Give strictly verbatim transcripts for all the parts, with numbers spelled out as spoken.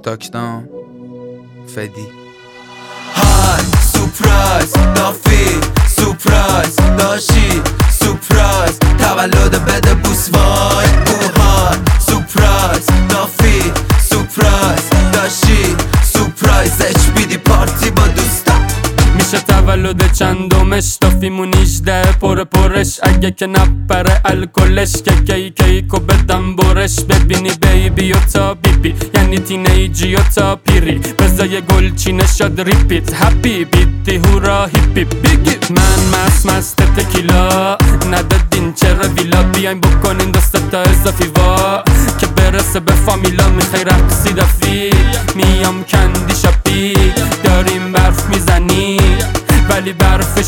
تاکداون فدی های سورپرایز دافی سورپرایز داشی سورپرایز تولد بده بوس وای اوهای سورپرایز دافی سورپرایز داشی سورپرایز اچ بی دی پارتی با دوستا میشه تولد چندمش دافیمون ایجده پر پرش اگه که نپره الکلش که کی کیکو بدم برش ببینی بیبی و تا بیبی یعنی تینیجی و تا پیری بزای گلچینه شد ریپیت هپی بیتی هورا هیپی بیگی من مست مست تکیلا ندادین چرا ویلا بیاین بکنین دسته تا اضافی وا که برسه به فامیلا میخوای رقصی دافی میام کندی شاپی داریم برف میزنی ولی برف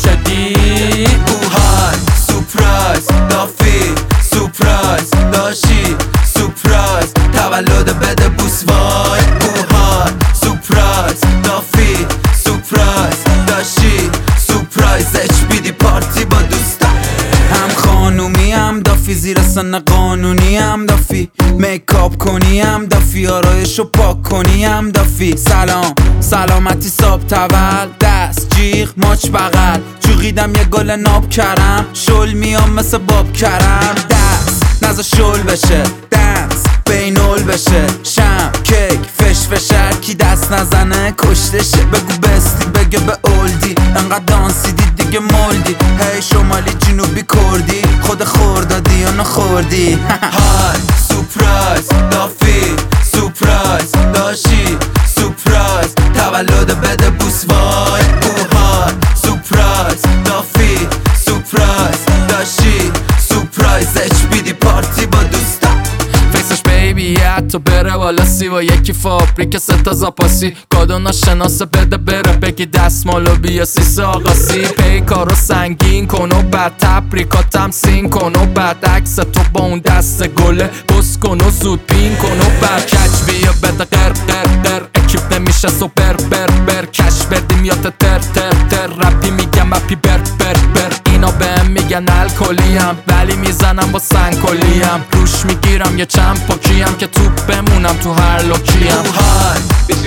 شدید اوهای سورپرایز دافی سورپرایز داشی سورپرایز تولد بده بوس وای اوهای سورپرایز دافی سورپرایز داشی سورپرایز اچ بی دی پارتی با دوستا هم خانومی هم دافی زیر سن قانونی هم دافی میکاپ کنی هم دافی آرایشو پاک کنی هم دافی سلام سلامتی ساب تول دست جیغ ماچ بغل چوغیدم یه گل ناب کرم شل میام مثل باب کرم دست نزا شل بشه دنس بینول بشه شم کیک فش فشر کی دست نزنه کشتشه بگو بستی بگه به اولدی انقدر دانسیدی دیگه مولدی هی شمالی جنوبی کردی خود خوردادی یا نخوردی های سورپرایز دافی سورپرایز داشی سورپرایز تولد بده بوس وای اوهای سورپرایز دافی سورپرایز داشی سورپرایز اچ بی دی پارتی با دوستا فیسش بیبی حتی بره والا سی و یکی فابریک ستا زاپاسی کادو ناشناسه بده بره بگی دستمالو بیا سیس آقاسی پیکارو سنگین کن و بعد تبریکاتم سین کن و بعد عکس تو با اون دست گله بس کن و زود پین کن و بعد کچ بیا بده قر قر قر اکیپ نمیشه سوپر بر بر کش بدیم یا تر تر تر رپی میگم اپی بر بر بر اینا بهم میگن الکلیم ولی میزنم با سنگکلیم روش میگیرم یه چند پاکیم که توپ بمونم تو هر لوکیم اوهای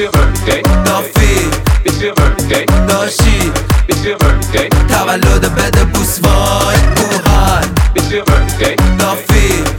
دافی داشی تولد بده بوس وای اوهای دافی